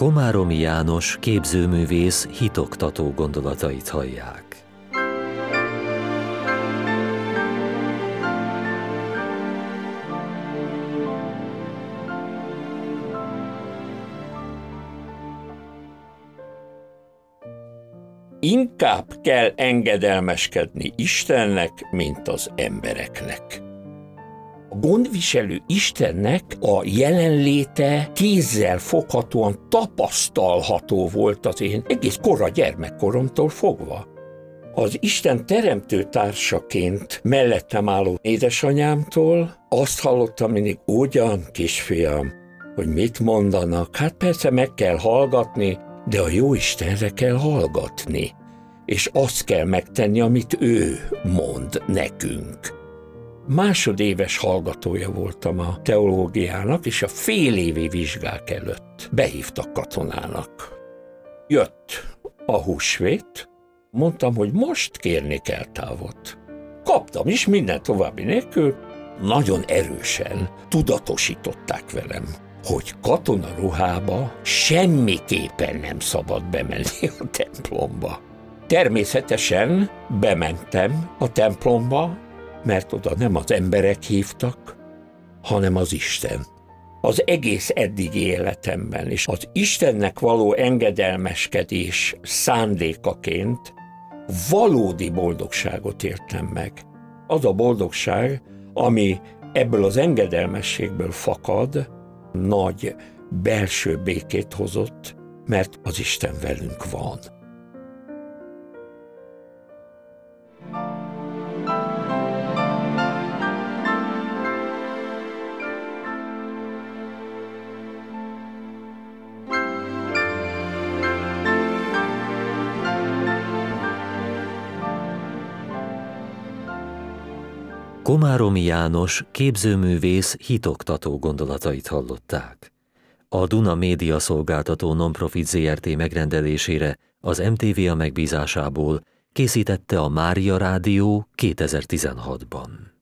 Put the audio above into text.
Komáromi János képzőművész hitoktató gondolatait hallják. Inkább kell engedelmeskedni Istennek, mint az embereknek. A gondviselő Istennek a jelenléte kézzel foghatóan tapasztalható volt az én egész kora gyermekkoromtól fogva. Az Isten teremtő társaként mellettem álló édesanyámtól azt hallottam mindig: ugyan, kisfiam, hogy mit mondanak, hát persze meg kell hallgatni, de a jó Istenre kell hallgatni, és azt kell megtenni, amit ő mond nekünk. Másodéves hallgatója voltam a teológiának, és a félévi vizsgák előtt behívtak katonának. Jött a húsvét, mondtam, hogy most kérni kell távot. Kaptam is minden további nélkül, nagyon erősen tudatosították velem, hogy katonaruhába semmiképpen nem szabad bemenni a templomba. Természetesen bementem a templomba, mert oda nem az emberek hívtak, hanem az Isten. Az egész eddigi életemben, és az Istennek való engedelmeskedés szándékaként valódi boldogságot éltem meg. Az a boldogság, ami ebből az engedelmességből fakad, nagy belső békét hozott, mert az Isten velünk van. Komáromi János képzőművész hitoktató gondolatait hallották. A Duna Média Szolgáltató Nonprofit Zrt. Megrendelésére az MTV megbízásából készítette a Mária Rádió 2016-ban.